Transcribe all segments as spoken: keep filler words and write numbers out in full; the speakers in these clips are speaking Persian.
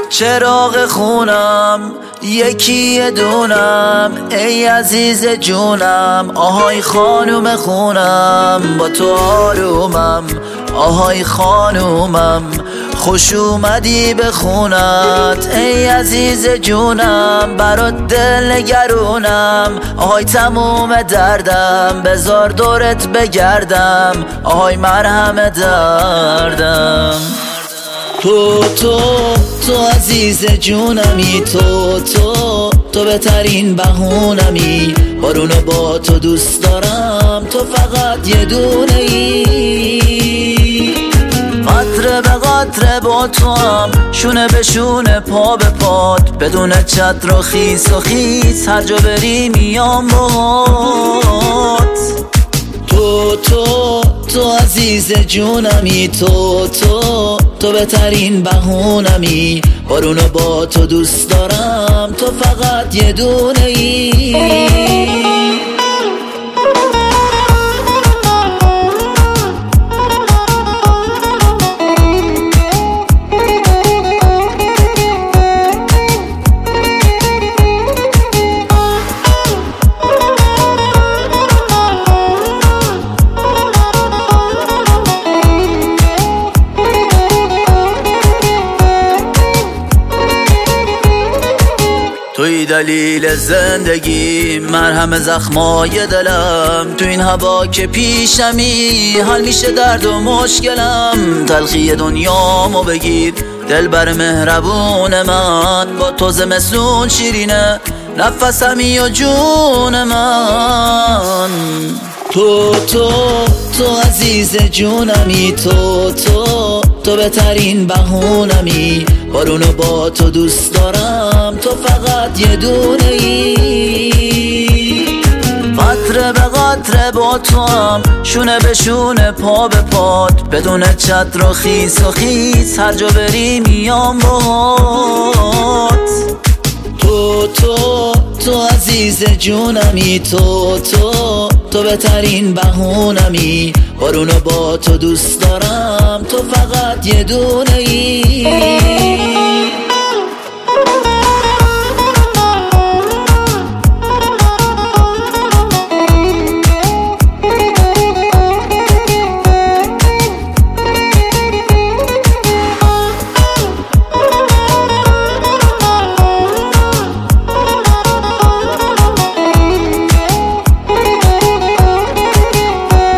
چراغ خونم یکی دونم، ای عزیز جونم، آهای خانوم خونم، با تو آرومم، آهای خانومم، خوش اومدی به خونت، ای عزیز جونم، برات دل نگرونم، آهای تموم دردم، بذار دورت بگردم، آهای مرهم دردم. تو تو تو عزیز جونمی، تو تو تو بهترین بهونمی، بارونو با تو دوست دارم، تو فقط یه دونه ای، قطره به قطره با تو هم، شونه به شونه پا به پات، بدون چتر و خیس و خیس، هر جا بری میام باهات. تو تو تو عزیز جونمی، تو تو تو بهترین بهونمی، بارونو با تو دوست دارم، تو فقط یه دونه ای. توی دلیل زندگی، مرهم زخمای دلم، تو این هوا که پیشمی، حل میشه درد و مشکلم، تلخی دنیامو بگیر دلبر مهربون من، با تو زمستون شیرینه نفسمی و جون من. تو تو تو عزیز جونمی، تو تو تو بهترین بهونمی، بارونو با تو دوست دارم، تو فقط یه دونه ای، قطره به قطره با تو هم، شونه به شونه پا به پات، بدون چتر و خیس و خیس، هر جا بری میام باهات. تو تو تو عزیز جونمی، تو تو تو بهترین بهونمی، بارونو با تو دوست دارم، تو فقط یه دونه ای.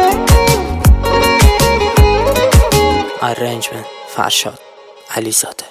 Arrangement فرشاد علیزاده.